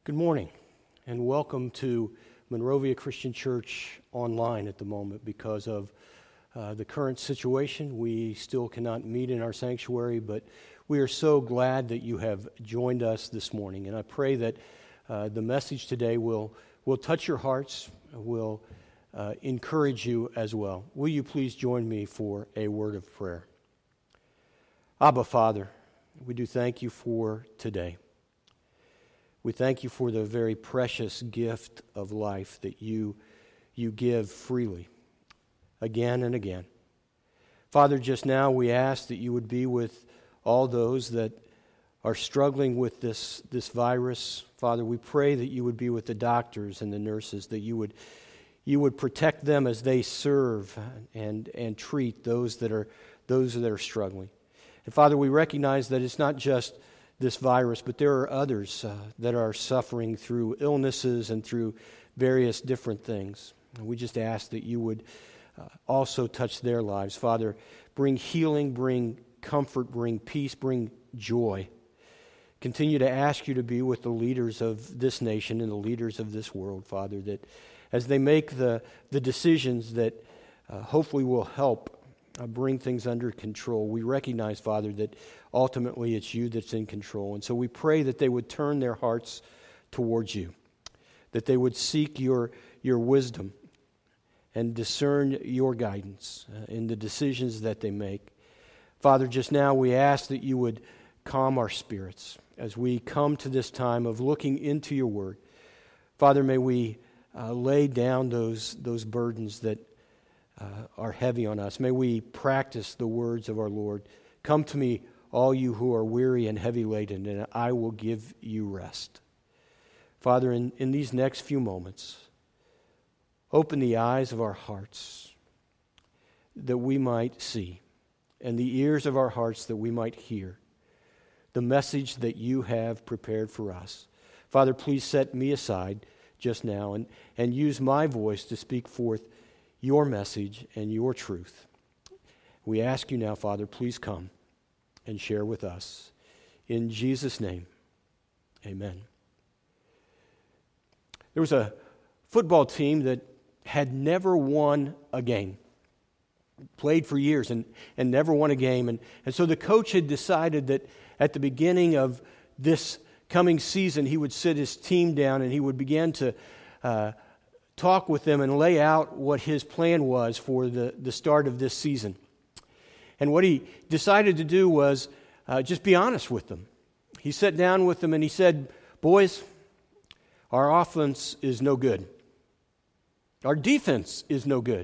Good morning, and welcome to Monrovia Christian Church online at the moment. Because of the current situation, we still cannot meet in our sanctuary, but we are so glad that you have joined us this morning. And I pray that the message today will touch your hearts, will encourage you as well. Will you please join me for a word of prayer? Abba, Father, we do thank you for today. We thank you for the very precious gift of life that you give freely, again and again. Father, just now we ask that you would be with all those that are struggling with this virus. Father, we pray that you would be with the doctors and the nurses, that you would protect them as they serve and treat those that are struggling. And Father, we recognize that it's not just this virus, but there are others that are suffering through illnesses and through various different things. And we just ask that you would also touch their lives. Father, bring healing, bring comfort, bring peace, bring joy. Continue to ask you to be with the leaders of this nation and the leaders of this world, Father, that as they make the decisions that hopefully will help bring things under control. We recognize, Father, that ultimately it's you that's in control. And so we pray that they would turn their hearts towards you, that they would seek your wisdom and discern your guidance in the decisions that they make. Father, just now we ask that you would calm our spirits as we come to this time of looking into your word. Father, may we lay down those burdens that are heavy on us. May we practice the words of our Lord. Come to me, all you who are weary and heavy laden, and I will give you rest. Father, in these next few moments, open the eyes of our hearts that we might see, and the ears of our hearts that we might hear the message that you have prepared for us. Father, please set me aside just now and use my voice to speak forth your message and your truth. We ask you now, Father, please come and share with us. In Jesus' name, amen. There was a football team that had never won a game. Played for years and never won a game. And so the coach had decided that at the beginning of this coming season, he would sit his team down and he would begin to talk with them and lay out what his plan was for the start of this season. And what he decided to do was just be honest with them. He sat down with them and he said, "Boys, our offense is no good. Our defense is no good.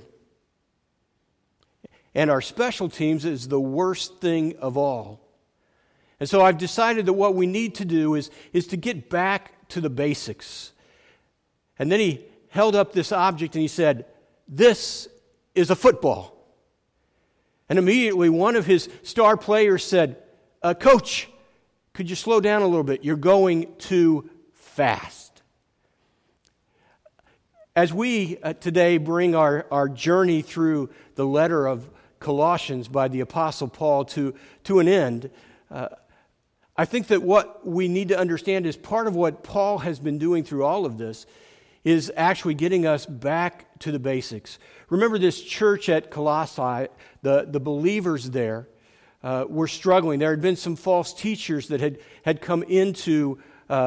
And our special teams is the worst thing of all. And so I've decided that what we need to do is to get back to the basics." And then he held up this object and he said, "This is a football." And immediately one of his star players said, "Coach, could you slow down a little bit? You're going too fast." As we today bring our journey through the letter of Colossians by the Apostle Paul to an end, I think that what we need to understand is part of what Paul has been doing through all of this is actually getting us back to the basics. Remember this church at Colossae, the believers there were struggling. There had been some false teachers that had come into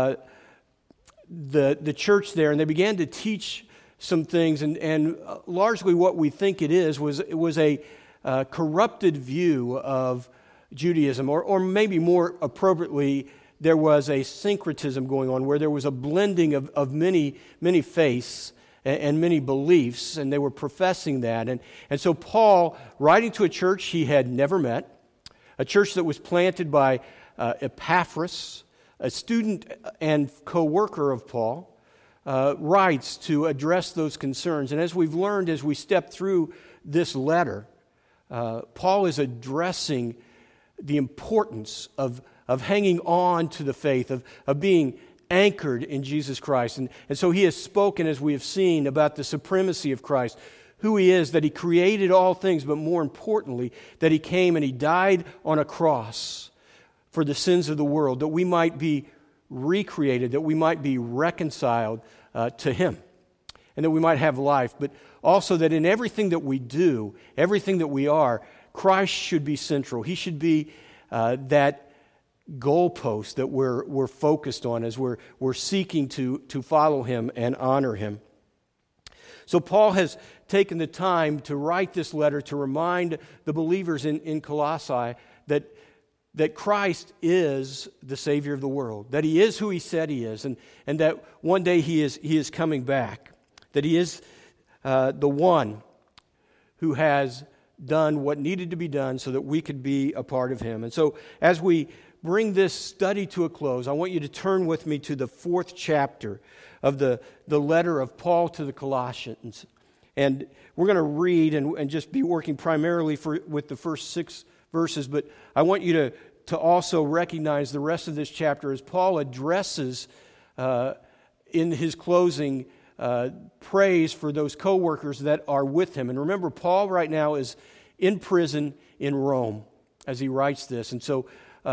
the church there, and they began to teach some things, and largely what we think it was a corrupted view of Judaism, or maybe more appropriately, there was a syncretism going on where there was a blending of many faiths and many beliefs, and they were professing that. And so Paul, writing to a church he had never met, a church that was planted by Epaphras, a student and co-worker of Paul, writes to address those concerns. And as we've learned as we step through this letter, Paul is addressing the importance of hanging on to the faith, of being anchored in Jesus Christ. And so he has spoken, as we have seen, about the supremacy of Christ, who he is, that he created all things, but more importantly, that he came and he died on a cross for the sins of the world, that we might be recreated, that we might be reconciled to Him, and that we might have life, but also that in everything that we do, everything that we are, Christ should be central. He should be that goalpost that we're focused on as we're seeking to follow Him and honor Him. So Paul has taken the time to write this letter to remind the believers in Colossae that Christ is the Savior of the world, that He is who He said He is, and that one day He is coming back, that He is the one who has done what needed to be done so that we could be a part of Him. And so as we bring this study to a close, I want you to turn with me to the 4th chapter of the letter of Paul to the Colossians. And we're going to read and just be working primarily with the first 6 verses, but I want you to also recognize the rest of this chapter as Paul addresses in his closing praise for those co-workers that are with him. And remember, Paul right now is in prison in Rome as he writes this. And so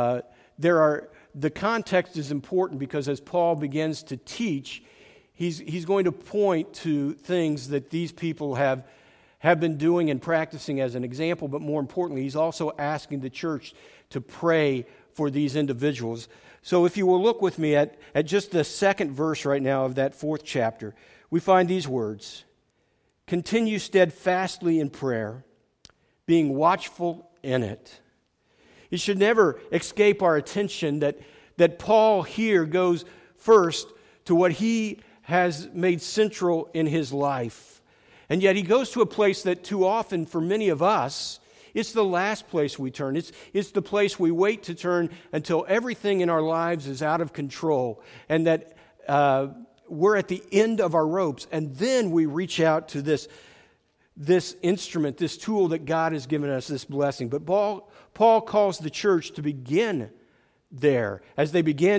the context is important because as Paul begins to teach, he's going to point to things that these people have been doing and practicing as an example, but more importantly, he's also asking the church to pray for these individuals. So if you will look with me at just the 2nd verse right now of that 4th chapter, we find these words: "Continue steadfastly in prayer, being watchful in it." It should never escape our attention that Paul here goes first to what he has made central in his life. And yet he goes to a place that too often for many of us, it's the last place we turn. It's the place we wait to turn until everything in our lives is out of control and that we're at the end of our ropes. And then we reach out to this instrument, this tool that God has given us, this blessing. But Paul calls the church to begin there as they begin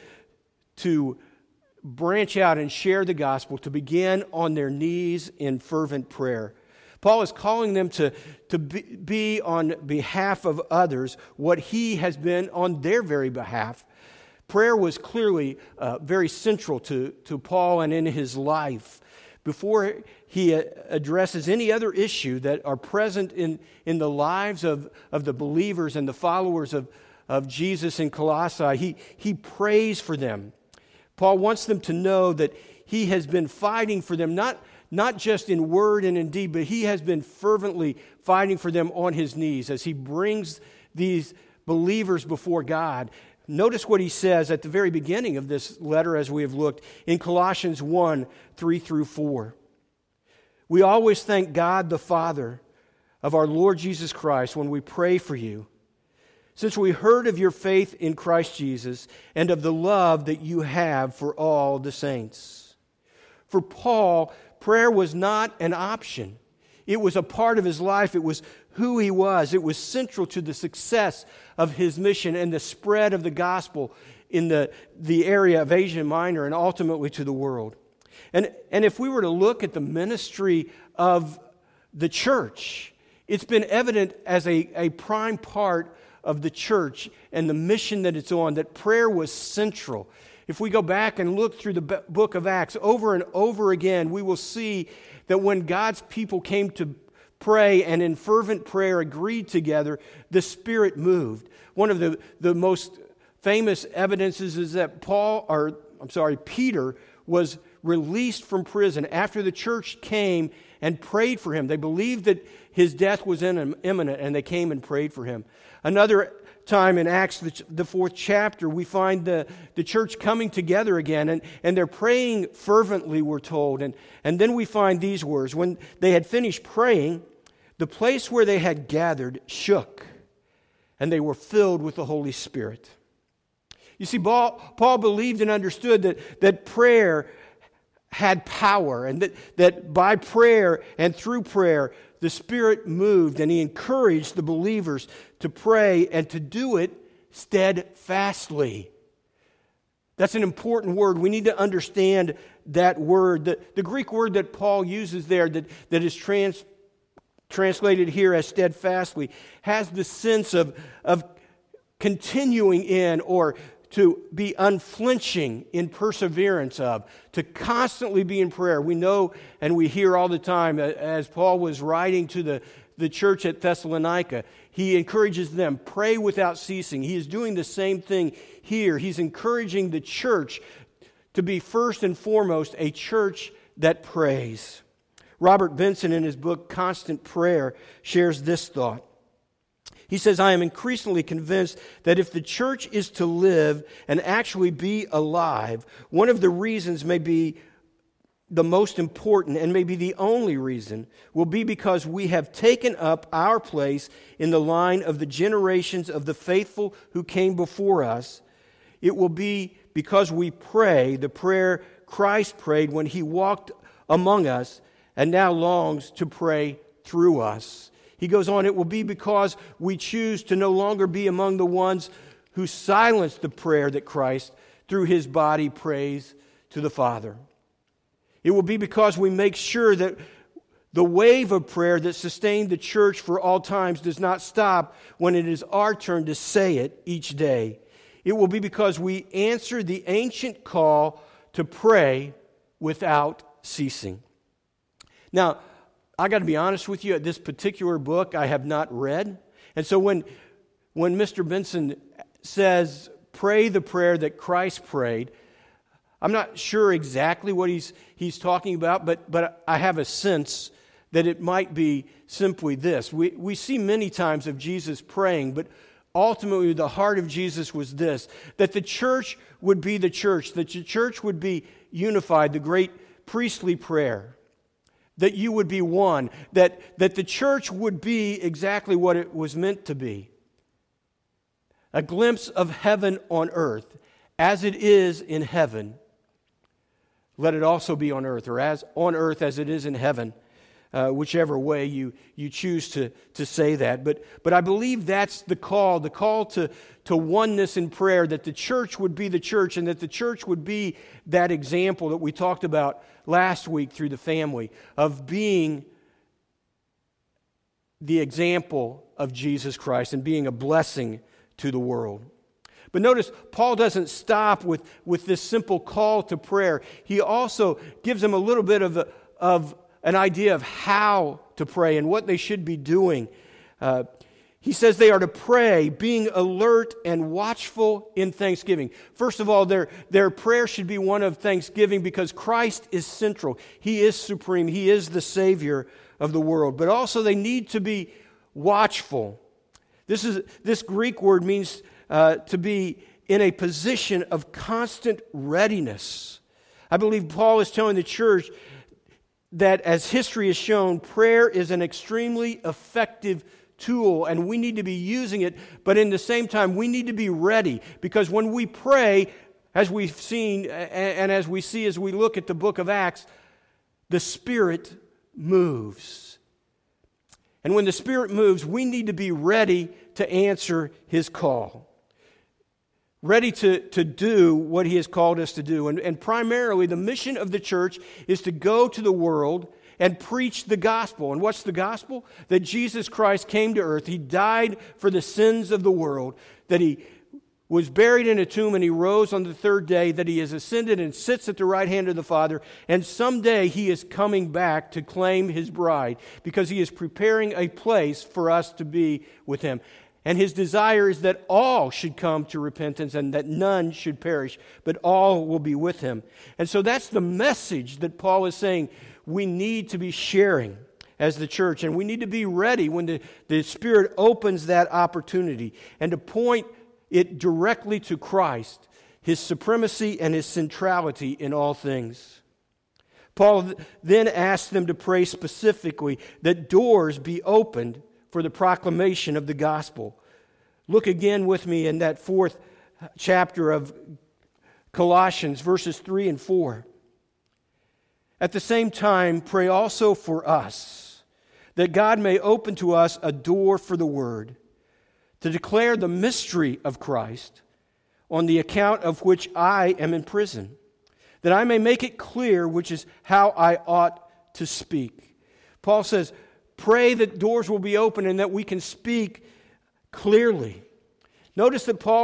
to branch out and share the gospel, to begin on their knees in fervent prayer. Paul is calling them to be on behalf of others what he has been on their very behalf. Prayer was clearly very central to Paul and in his life. Before he addresses any other issue that are present in the lives of the believers and the followers of Jesus in Colossae, he prays for them. Paul wants them to know that he has been fighting for them, not just in word and in deed, but he has been fervently fighting for them on his knees as he brings these believers before God. Notice what he says at the very beginning of this letter as we have looked in Colossians 1, 3 through 4. "We always thank God the Father of our Lord Jesus Christ when we pray for you, since we heard of your faith in Christ Jesus and of the love that you have for all the saints." For Paul, prayer was not an option. It was a part of his life. It was who he was. It was central to the success of his mission and the spread of the gospel in the area of Asia Minor and ultimately to the world. And if we were to look at the ministry of the church, it's been evident as a prime part of the church and the mission that it's on, that prayer was central. If we go back and look through the book of Acts over and over again, we will see that when God's people came to pray and in fervent prayer agreed together, the Spirit moved. One of the most famous evidences is that Peter was released from prison after the church came and prayed for him. They believed that his death was imminent, and they came and prayed for him. Another time in Acts, the 4th chapter, we find the church coming together again, and they're praying fervently, we're told. And then we find these words: when they had finished praying, the place where they had gathered shook, and they were filled with the Holy Spirit. You see, Paul believed and understood that prayer had power, and that by prayer and through prayer, the Spirit moved, and he encouraged the believers to pray and to do it steadfastly. That's an important word. We need to understand that word. The Greek word that Paul uses there that is translated here as steadfastly has the sense of continuing in or to be unflinching in perseverance of, to constantly be in prayer. We know and we hear all the time, as Paul was writing to the church at Thessalonica, he encourages them, pray without ceasing. He is doing the same thing here. He's encouraging the church to be first and foremost a church that prays. Robert Benson, in his book Constant Prayer, shares this thought. He says, I am increasingly convinced that if the church is to live and actually be alive, one of the reasons may be the most important and maybe the only reason will be because we have taken up our place in the line of the generations of the faithful who came before us. It will be because we pray the prayer Christ prayed when he walked among us and now longs to pray through us. He goes on, it will be because we choose to no longer be among the ones who silence the prayer that Christ, through his body, prays to the Father. It will be because we make sure that the wave of prayer that sustained the church for all times does not stop when it is our turn to say it each day. It will be because we answer the ancient call to pray without ceasing. Now, I got to be honest with you, this particular book I have not read. And so when Mr. Benson says, pray the prayer that Christ prayed, I'm not sure exactly what he's talking about, but I have a sense that it might be simply this. We see many times of Jesus praying, but ultimately the heart of Jesus was this, that the church would be the church, that the church would be unified, the great priestly prayer, that you would be one, that the church would be exactly what it was meant to be. A glimpse of heaven on earth. As it is in heaven, let it also be on earth, or as on earth as it is in heaven, whichever way you choose to say that. But I believe that's the call to oneness in prayer, that the church would be the church, and that the church would be that example that we talked about last week through the family, of being the example of Jesus Christ and being a blessing to the world. But notice, Paul doesn't stop with this simple call to prayer. He also gives them a little bit of an idea of how to pray and what they should be doing. He says they are to pray, being alert and watchful in thanksgiving. First of all, their prayer should be one of thanksgiving because Christ is central. He is supreme. He is the Savior of the world. But also they need to be watchful. This Greek word means to be in a position of constant readiness. I believe Paul is telling the church that, as history has shown, prayer is an extremely effective tool, and we need to be using it, but in the same time, we need to be ready, because when we pray, as we've seen and as we see as we look at the book of Acts, the Spirit moves. And when the Spirit moves, we need to be ready to answer His call. Ready to do what He has called us to do. And primarily, the mission of the church is to go to the world and preach the gospel. And what's the gospel? That Jesus Christ came to earth. He died for the sins of the world. That He was buried in a tomb and He rose on the third day. That He has ascended and sits at the right hand of the Father. And someday He is coming back to claim His bride, because He is preparing a place for us to be with Him. And His desire is that all should come to repentance and that none should perish, but all will be with Him. And so that's the message that Paul is saying we need to be sharing as the church. And we need to be ready when the Spirit opens that opportunity, and to point it directly to Christ, His supremacy and His centrality in all things. Paul then asks them to pray specifically that doors be opened for the proclamation of the gospel. Look again with me in that 4th chapter of Colossians, verses 3 and 4. At the same time, pray also for us, that God may open to us a door for the word, to declare the mystery of Christ, on the account of which I am in prison, that I may make it clear which is how I ought to speak. Paul says, pray that doors will be open and that we can speak clearly. Notice that Paul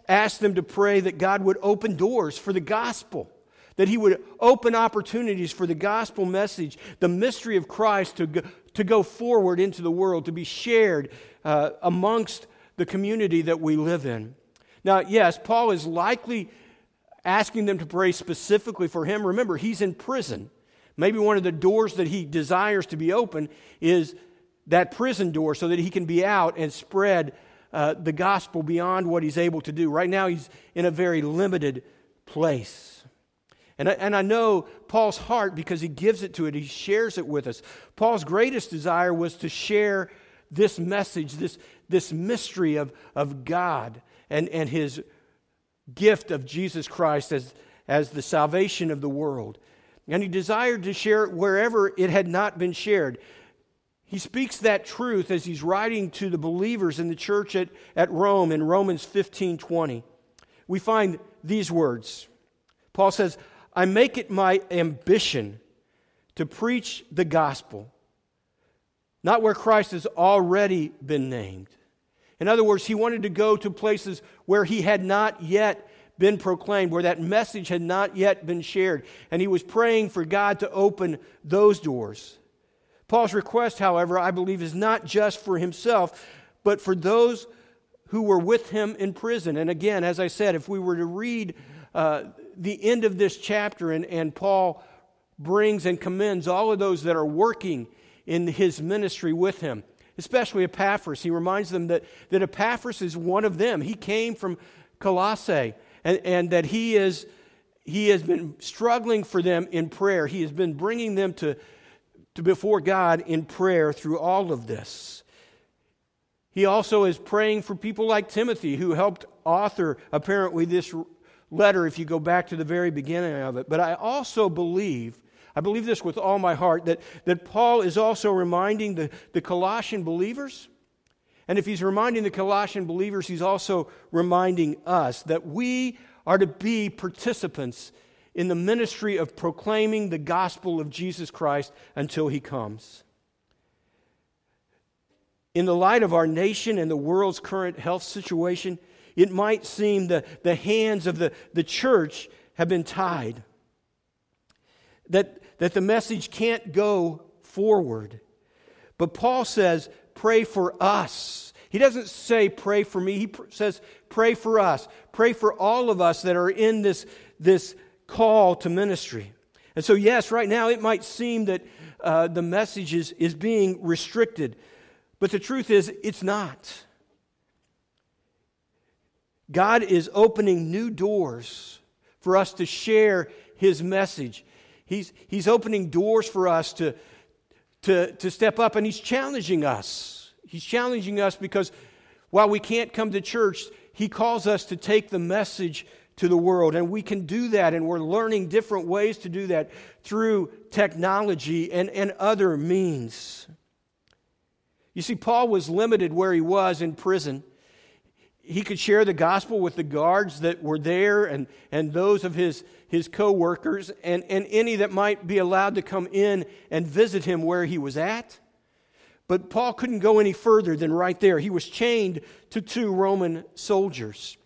asked them to pray that God would open doors for the gospel, that He would open opportunities for the gospel message, the mystery of Christ to go forward into the world, to be shared amongst the community that we live in. Now, yes, Paul is likely asking them to pray specifically for him. Remember, he's in prison. Maybe one of the doors that he desires to be open is that prison door so that he can be out and spread the gospel beyond what he's able to do. Right now, he's in a very limited place. And I know Paul's heart because he gives it to it. He shares it with us. Paul's greatest desire was to share this message, this mystery of God and His gift of Jesus Christ as the salvation of the world. And he desired to share it wherever it had not been shared. He speaks that truth as he's writing to the believers in the church at Rome in Romans 15:20. We find these words. Paul says, "I make it my ambition to preach the gospel, not where Christ has already been named." In other words, he wanted to go to places where He had not yet been proclaimed, where that message had not yet been shared. And he was praying for God to open those doors. Paul's request, however, I believe is not just for himself, but for those who were with him in prison. And again, as I said, if we were to read the end of this chapter, and Paul brings and commends all of those that are working in his ministry with him, especially Epaphras. He reminds them that Epaphras is one of them. He came from Colossae, and that he has been struggling for them in prayer. He has been bringing them to before God in prayer through all of this. He also is praying for people like Timothy, who helped author, apparently, this letter, if you go back to the very beginning of it. But I also believe this with all my heart, that Paul is also reminding the Colossian believers. And if he's reminding the Colossian believers, he's also reminding us that we are to be participants in the ministry of proclaiming the gospel of Jesus Christ until He comes. In the light of our nation and the world's current health situation, it might seem the hands of the church have been tied. That the message can't go forward. But Paul says, pray for us. He doesn't say pray for me. He says pray for us. Pray for all of us that are in this call to ministry. And so yes, right now it might seem that the message is being restricted. But the truth is, it's not. God is opening new doors for us to share His message. He's opening doors for us to step up, and He's challenging us. He's challenging us because while we can't come to church, He calls us to take the message to the world. And we can do that, and we're learning different ways to do that through technology and other means. You see, Paul was limited where he was in prison. He could share the gospel with the guards that were there and those of his co-workers and any that might be allowed to come in and visit him where he was at. But Paul couldn't go any further than right there. He was chained to 2 Roman soldiers.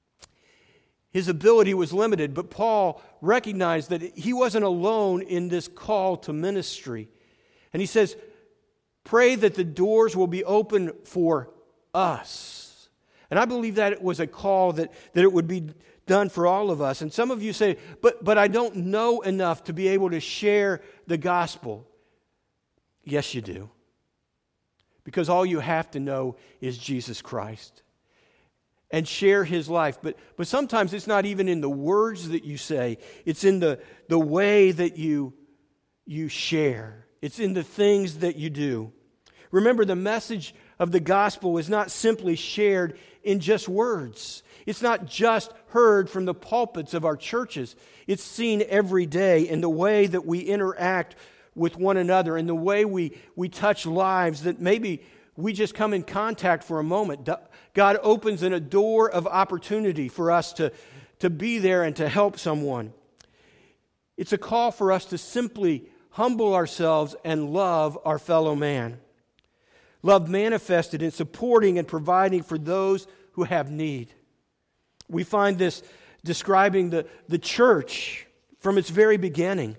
His ability was limited, but Paul recognized that he wasn't alone in this call to ministry. And he says, pray that the doors will be open for us. And I believe that it was a call that it would be done for all of us. And some of you say, but I don't know enough to be able to share the gospel. Yes, you do. Because all you have to know is Jesus Christ. And share His life. But sometimes it's not even in the words that you say. It's in the way that you share. It's in the things that you do. Remember, the message of the gospel is not simply shared in just words. It's not just heard from the pulpits of our churches. It's seen every day in the way that we interact with one another, in the way we touch lives that maybe we just come in contact for a moment. God opens in a door of opportunity for us to be there and to help someone. It's a call for us to simply humble ourselves and love our fellow man. Love manifested in supporting and providing for those who have need. We find this describing the church from its very beginning.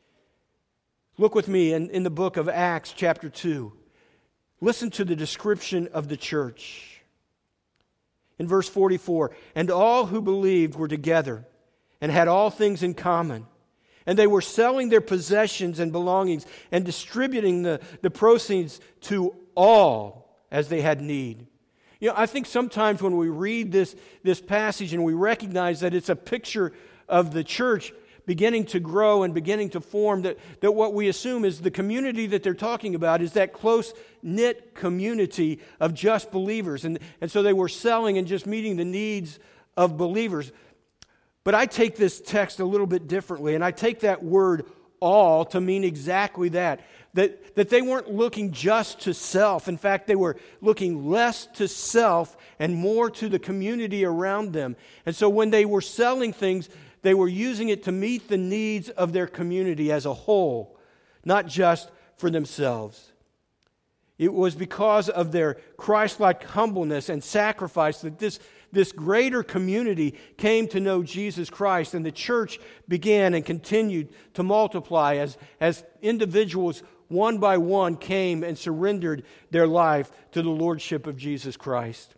Look with me in the book of Acts chapter 2. Listen to the description of the church. In verse 44, "And all who believed were together and had all things in common. And they were selling their possessions and belongings and distributing the proceeds to all as they had need." You know, I think sometimes when we read this passage and we recognize that it's a picture of the church beginning to grow and beginning to form, that what we assume is the community that they're talking about is that close-knit community of just believers. And so they were selling and just meeting the needs of believers. But I take this text a little bit differently, and I take that word all to mean exactly that they weren't looking just to self. In fact, they were looking less to self and more to the community around them. And so when they were selling things, they were using it to meet the needs of their community as a whole, not just for themselves. It was because of their Christ-like humbleness and sacrifice that this greater community came to know Jesus Christ, and the church began and continued to multiply as individuals one by one came and surrendered their life to the lordship of Jesus Christ.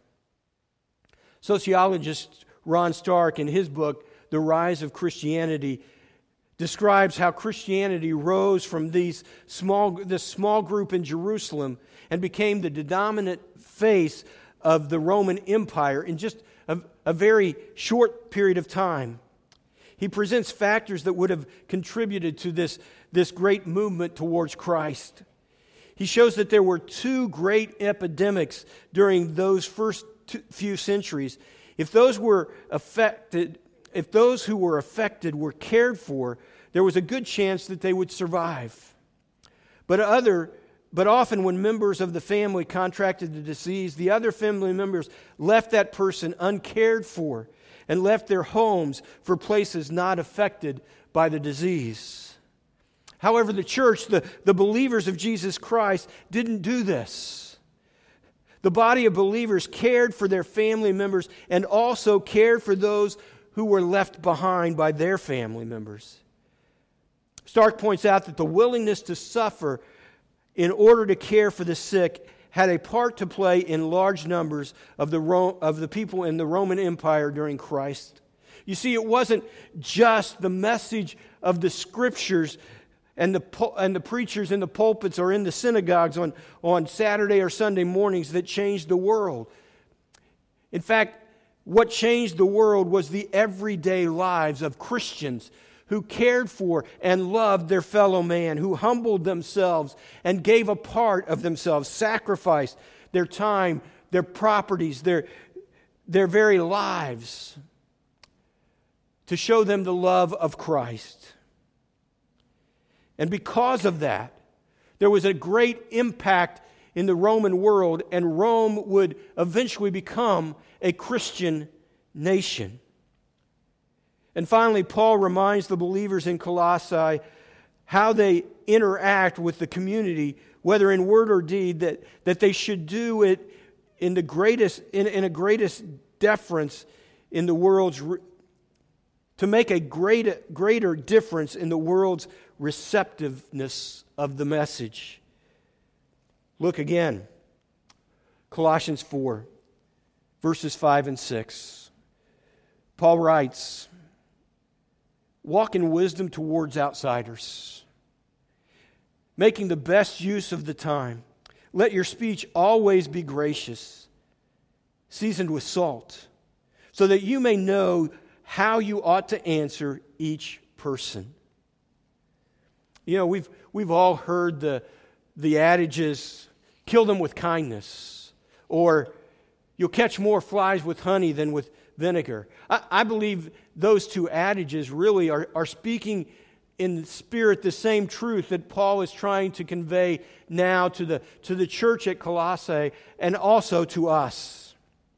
Sociologist Ron Stark, in his book, The Rise of Christianity, describes how Christianity rose from this small group in Jerusalem and became the dominant face of the Roman Empire in just a very short period of time. He presents factors that would have contributed to this great movement towards Christ. He shows that there were two great epidemics during those first few centuries. If those who were affected were cared for, there was a good chance that they would survive. But often when members of the family contracted the disease, the other family members left that person uncared for and left their homes for places not affected by the disease. However, the church, the believers of Jesus Christ, didn't do this. The body of believers cared for their family members and also cared for those who were left behind by their family members. Stark points out that the willingness to suffer in order to care for the sick had a part to play in large numbers of the people in the Roman Empire during Christ. You see, it wasn't just the message of the Scriptures and the preachers in the pulpits or in the synagogues on Saturday or Sunday mornings that changed the world. In fact, what changed the world was the everyday lives of Christians who cared for and loved their fellow man, who humbled themselves and gave a part of themselves, sacrificed their time, their properties, their very lives to show them the love of Christ. And because of that, there was a great impact in the Roman world, and Rome would eventually become a Christian nation. And finally, Paul reminds the believers in Colossae how they interact with the community, whether in word or deed, that they should do it in a greatest deference in the world's, to make a greater difference in the world's receptiveness of the message. Look again, Colossians 4, verses 5 and 6. Paul writes, "Walk in wisdom towards outsiders, making the best use of the time. Let your speech always be gracious, seasoned with salt, so that you may know how you ought to answer each person." You know, we've all heard the adages, "Kill them with kindness," or "You'll catch more flies with honey than with vinegar." I believe those two adages really are speaking in spirit the same truth that Paul is trying to convey now to the church at Colossae and also to us.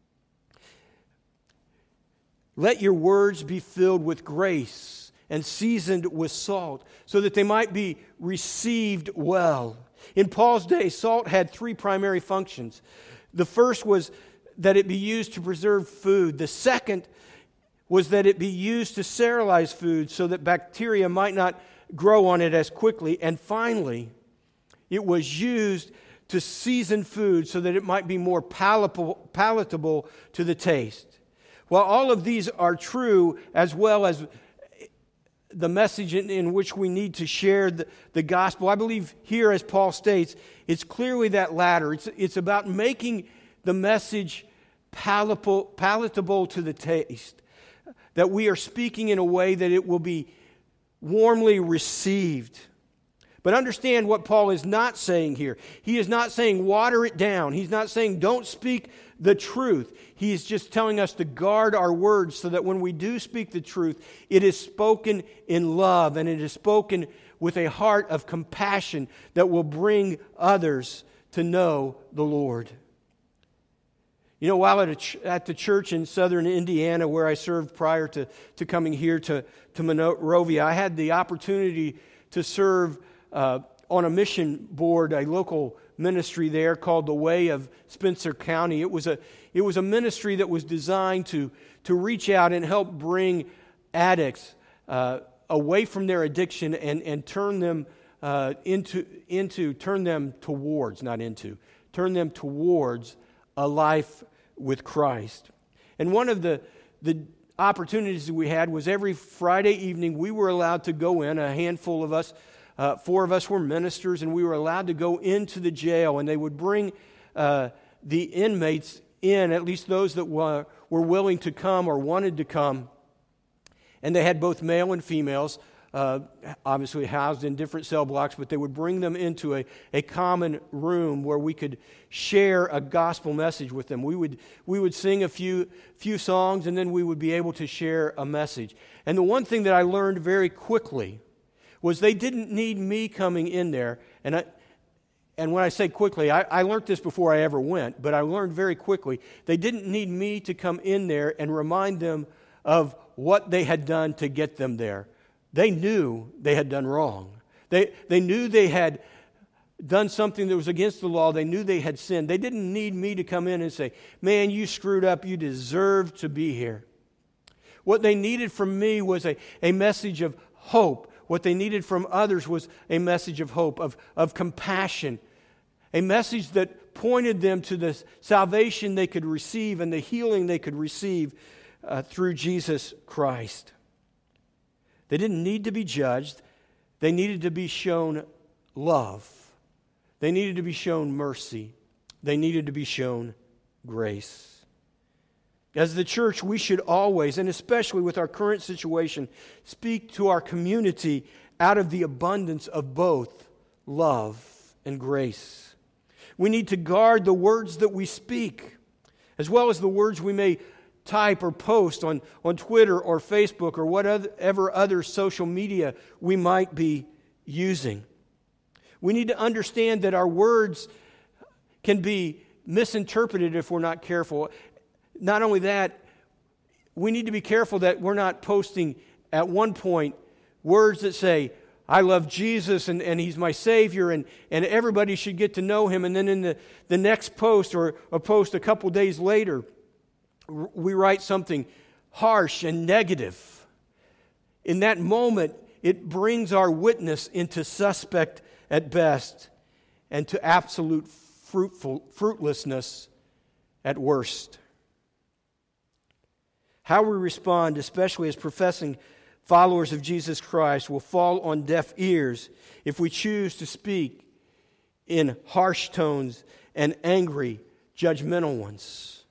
Let your words be filled with grace and seasoned with salt, so that they might be received well. In Paul's day, salt had three primary functions. The first was that it be used to preserve food. The second was that it be used to sterilize food so that bacteria might not grow on it as quickly. And finally, it was used to season food so that it might be more palatable to the taste. While all of these are true, as well as the message in which we need to share the gospel, I believe here, as Paul states, it's clearly that latter. It's about making the message palatable to the taste, that we are speaking in a way that it will be warmly received. But understand what Paul is not saying here. He is not saying water it down. He's not saying don't speak the truth. He is just telling us to guard our words so that when we do speak the truth, it is spoken in love and it is spoken with a heart of compassion that will bring others to know the Lord. You know, while at the church in southern Indiana where I served prior to coming here to Monrovia, I had the opportunity to serve on a mission board, a local ministry there called the Way of Spencer County. It was a ministry that was designed to reach out and help bring addicts away from their addiction and turn them towards a life with Christ. And one of the opportunities we had was every Friday evening we were allowed to go in, a handful of us, 4 of us were ministers, and we were allowed to go into the jail, and they would bring the inmates in, at least those that were willing to come or wanted to come. And they had both male and females, obviously housed in different cell blocks, but they would bring them into a common room where we could share a gospel message with them. We would sing a few songs, and then we would be able to share a message. And the one thing that I learned very quickly was they didn't need me coming in there. And when I say quickly, I learned this before I ever went, but I learned very quickly. They didn't need me to come in there and remind them of what they had done to get them there. They knew they had done wrong. They knew they had done something that was against the law. They knew they had sinned. They didn't need me to come in and say, man, you screwed up. You deserve to be here. What they needed from me was a message of hope. What they needed from others was a message of hope, of compassion, a message that pointed them to the salvation they could receive and the healing they could receive through Jesus Christ. They didn't need to be judged. They needed to be shown love. They needed to be shown mercy. They needed to be shown grace. As the church, we should always, and especially with our current situation, speak to our community out of the abundance of both love and grace. We need to guard the words that we speak, as well as the words we may type or post on Twitter or Facebook or whatever other social media we might be using. We need to understand that our words can be misinterpreted if we're not careful. Not only that, we need to be careful that we're not posting at one point words that say, I love Jesus and He's my Savior and everybody should get to know Him. And then in the next post or a post a couple days later, we write something harsh and negative. In that moment, it brings our witness into suspect at best and to absolute fruitlessness at worst. How we respond, especially as professing followers of Jesus Christ, will fall on deaf ears if we choose to speak in harsh tones and angry, judgmental ones.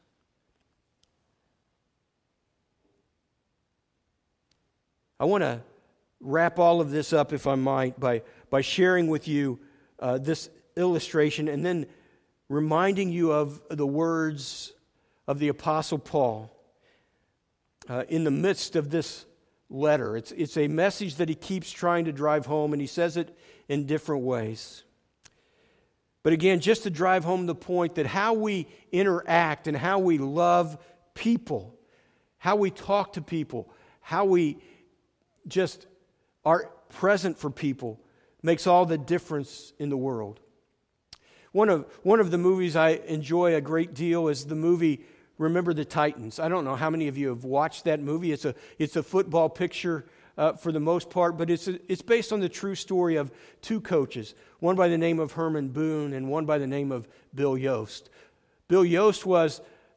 I want to wrap all of this up, if I might, by sharing with you this illustration and then reminding you of the words of the Apostle Paul in the midst of this letter. It's a message that he keeps trying to drive home, and he says it in different ways. But again, just to drive home the point that how we interact and how we love people, how we talk to people, how we just are present for people makes all the difference in the world. One of the movies I enjoy a great deal is the movie Remember the Titans. I don't know how many of you have watched that movie. It's a football picture for the most part, but it's based on the true story of two coaches, one by the name of Herman Boone and one by the name of Bill Yost. Bill Yost was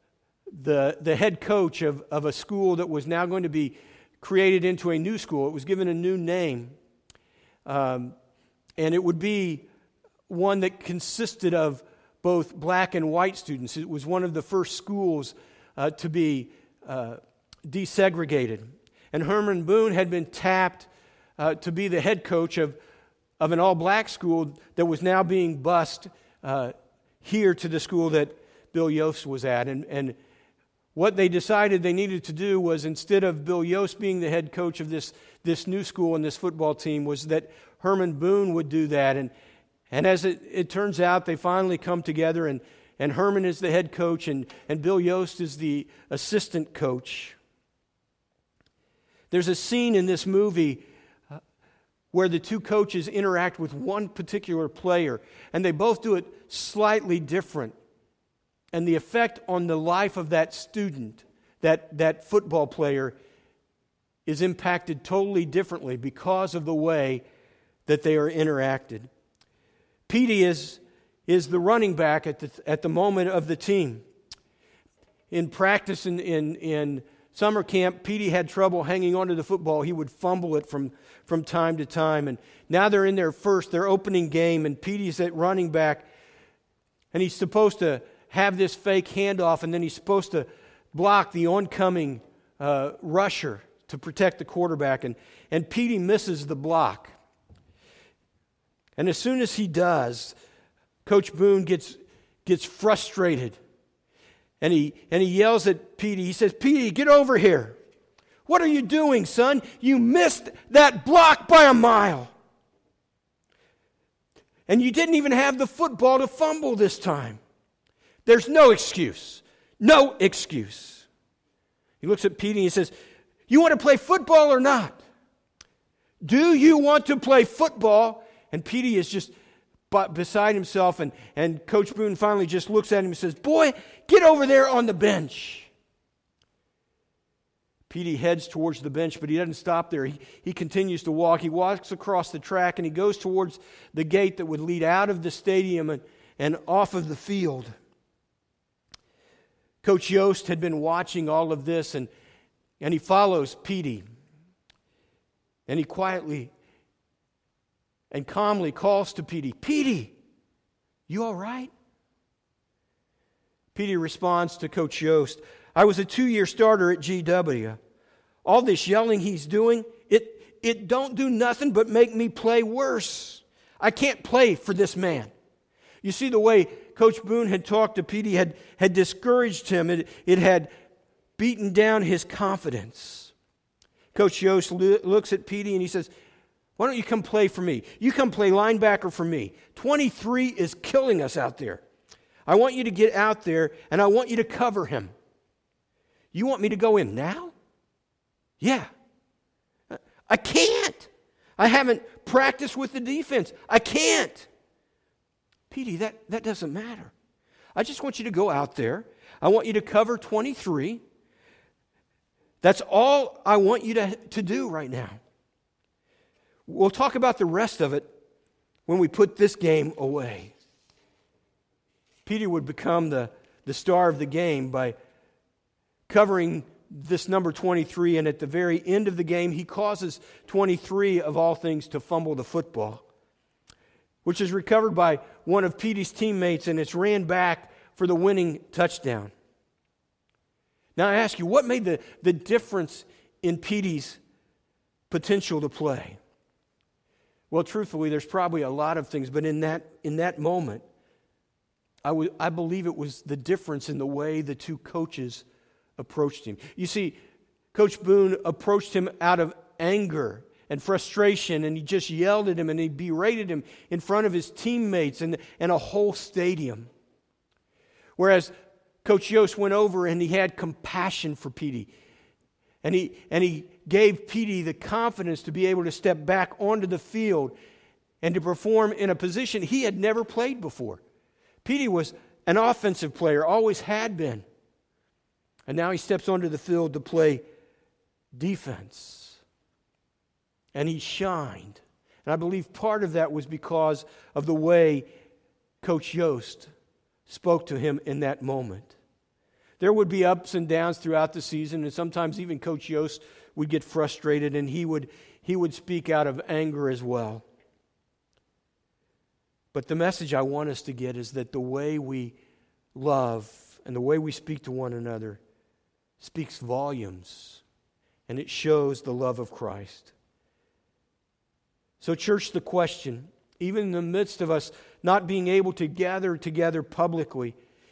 the head coach of a school that was now going to be created into a new school. It was given a new name, and it would be one that consisted of both black and white students. It was one of the first schools to be desegregated. And Herman Boone had been tapped to be the head coach of an all-black school that was now being bused here to the school that Bill Yost was at. And what they decided they needed to do was, instead of Bill Yost being the head coach of this new school and this football team, was that Herman Boone would do that. And as it turns out, they finally come together, and Herman is the head coach, and Bill Yost is the assistant coach. There's a scene in this movie where the two coaches interact with one particular player, and they both do it slightly different. And the effect on the life of that student, that football player, is impacted totally differently because of the way that they are interacted. Petey is the running back at the moment of the team. In practice in summer camp, Petey had trouble hanging onto the football. He would fumble it from time to time. And now they're in their opening game, and Petey's at running back, and he's supposed to have this fake handoff, and then he's supposed to block the oncoming rusher to protect the quarterback. And Petey misses the block. And as soon as he does, Coach Boone gets frustrated. And he yells at Petey. He says, "Petey, get over here. What are you doing, son? You missed that block by a mile. And you didn't even have the football to fumble this time. There's no excuse. No excuse." He looks at Petey and he says, "You want to play football or not? Do you want to play football?" And Petey is just beside himself, and Coach Boone finally just looks at him and says, "Boy, get over there on the bench." Petey heads towards the bench, but he doesn't stop there. He continues to walk. He walks across the track, and he goes towards the gate that would lead out of the stadium and off of the field. Coach Yost had been watching all of this, and he follows Petey. And he quietly and calmly calls to Petey, "Petey, you all right?" Petey responds to Coach Yost, "I was a 2-year starter at GW. All this yelling he's doing, it don't do nothing but make me play worse. I can't play for this man." You see, the way Coach Boone had talked to Petey had discouraged him. It had beaten down his confidence. Coach Yost looks at Petey and he says, "Why don't you come play for me? You come play linebacker for me. 23 is killing us out there. I want you to get out there, and I want you to cover him." "You want me to go in now?" "Yeah." "I can't. I haven't practiced with the defense. I can't." "Petey, that doesn't matter. I just want you to go out there. I want you to cover 23. That's all I want you to do right now. We'll talk about the rest of it when we put this game away." Petey would become the star of the game by covering this number 23, and at the very end of the game, he causes 23, of all things, to fumble the football, which is recovered by one of Petey's teammates, and it's ran back for the winning touchdown. Now I ask you, what made the difference in Petey's potential to play? Well, truthfully, there's probably a lot of things, but in that moment, I believe it was the difference in the way the two coaches approached him. You see, Coach Boone approached him out of anger and frustration, and he just yelled at him and he berated him in front of his teammates and a whole stadium. Whereas Coach Yost went over and he had compassion for Petey. And he gave Petey the confidence to be able to step back onto the field and to perform in a position he had never played before. Petey was an offensive player, always had been. And now he steps onto the field to play defense. And he shined. And I believe part of that was because of the way Coach Yost spoke to him in that moment. There would be ups and downs throughout the season, and sometimes even Coach Yost would get frustrated, and he would speak out of anger as well. But the message I want us to get is that the way we love and the way we speak to one another speaks volumes, and it shows the love of Christ. So, church, the question, even in the midst of us not being able to gather together publicly,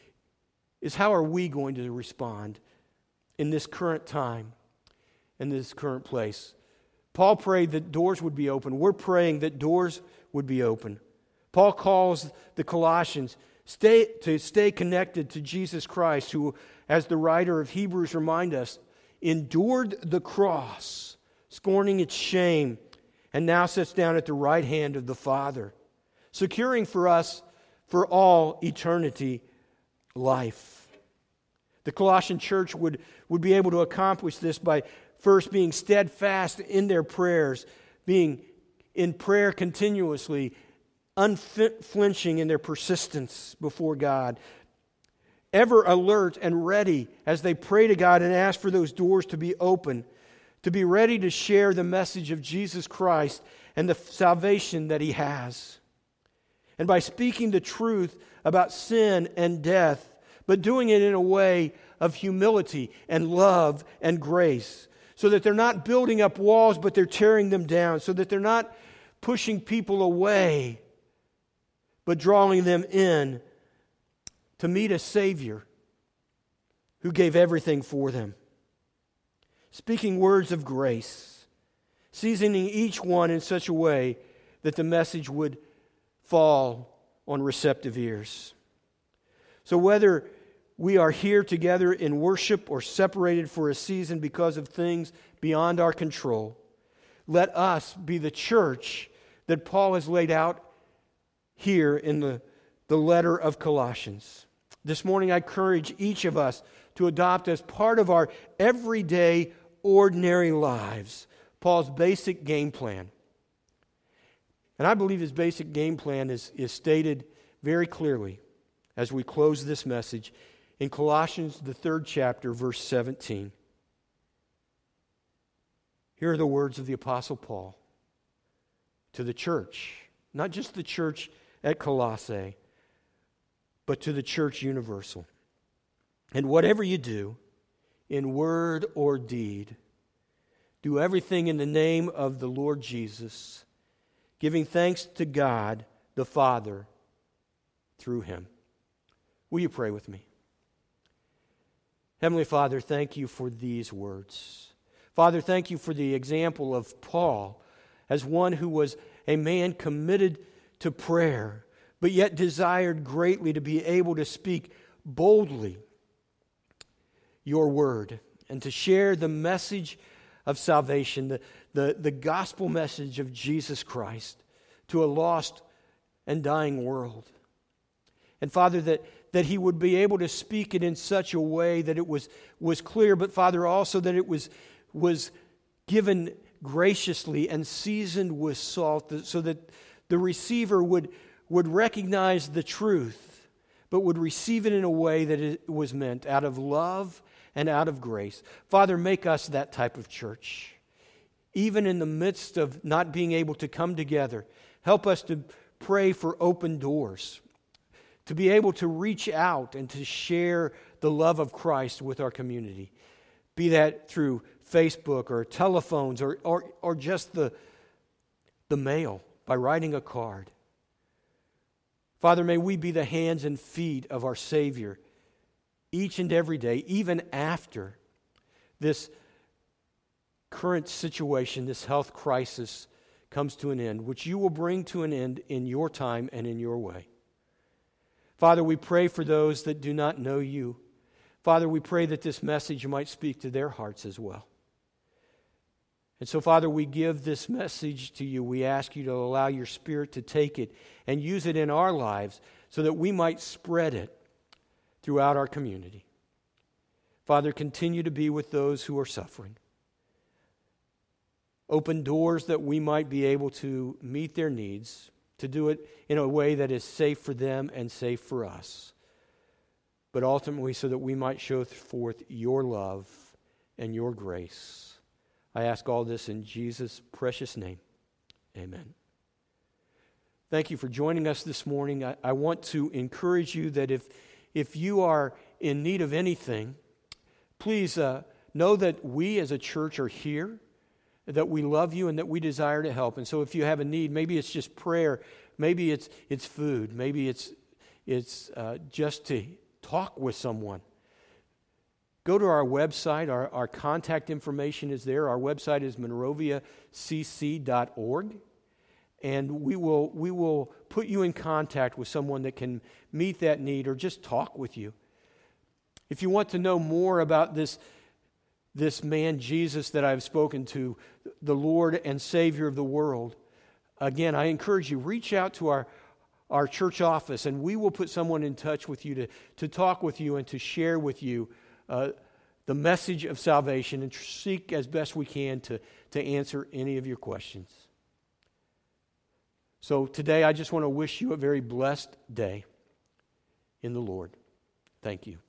is how are we going to respond in this current time, in this current place? Paul prayed that doors would be open. We're praying that doors would be open. Paul calls the Colossians to stay connected to Jesus Christ, who, as the writer of Hebrews reminds us, endured the cross, scorning its shame, and now sits down at the right hand of the Father, securing for us, for all eternity, life. The Colossian church would be able to accomplish this by first being steadfast in their prayers, being in prayer continuously, unflinching in their persistence before God, ever alert and ready as they pray to God and ask for those doors to be open, to be ready to share the message of Jesus Christ and the salvation that He has. And by speaking the truth about sin and death, but doing it in a way of humility and love and grace, so that they're not building up walls, but they're tearing them down, so that they're not pushing people away, but drawing them in to meet a Savior who gave everything for them. Speaking words of grace, seasoning each one in such a way that the message would fall on receptive ears. So whether we are here together in worship or separated for a season because of things beyond our control, let us be the church that Paul has laid out here in the letter of Colossians. This morning I encourage each of us to adopt as part of our everyday, ordinary lives Paul's basic game plan. And I believe his basic game plan is stated very clearly as we close this message in Colossians, the 3rd chapter, verse 17. Here are the words of the Apostle Paul to the church, not just the church at Colossae, but to the church universal. And whatever you do, in word or deed, do everything in the name of the Lord Jesus, giving thanks to God the Father through Him. Will you pray with me? Heavenly Father, thank you for these words. Father, thank you for the example of Paul as one who was a man committed to prayer, but yet desired greatly to be able to speak boldly your word and to share the message of salvation, the gospel message of Jesus Christ to a lost and dying world. And Father, that he would be able to speak it in such a way that it was clear, but Father, also that it was given graciously and seasoned with salt, so that the receiver would recognize the truth, but would receive it in a way that it was meant, out of love and out of grace. Father, make us that type of church. Even in the midst of not being able to come together, help us to pray for open doors, to be able to reach out and to share the love of Christ with our community. Be that through Facebook or telephones or just the mail, by writing a card. Father, may we be the hands and feet of our Savior each and every day, even after this current situation, this health crisis comes to an end, which you will bring to an end in your time and in your way. Father, we pray for those that do not know you. Father, we pray that this message might speak to their hearts as well. And so, Father, we give this message to you. We ask you to allow your Spirit to take it and use it in our lives so that we might spread it throughout our community. Father, continue to be with those who are suffering. Open doors that we might be able to meet their needs, to do it in a way that is safe for them and safe for us, but ultimately so that we might show forth your love and your grace. I ask all this in Jesus' precious name. Amen. Thank you for joining us this morning. I want to encourage you that if you are in need of anything, please know that we as a church are here, that we love you and that we desire to help. And so if you have a need, maybe it's just prayer, maybe it's food, maybe it's just to talk with someone. Go to our website. Our contact information is there. Our website is monroviacc.org. And we will put you in contact with someone that can meet that need or just talk with you. If you want to know more about this man, Jesus, that I've spoken to, the Lord and Savior of the world, again, I encourage you, reach out to our church office, and we will put someone in touch with you to talk with you and to share with you the message of salvation and seek as best we can to answer any of your questions. So today, I just want to wish you a very blessed day in the Lord. Thank you.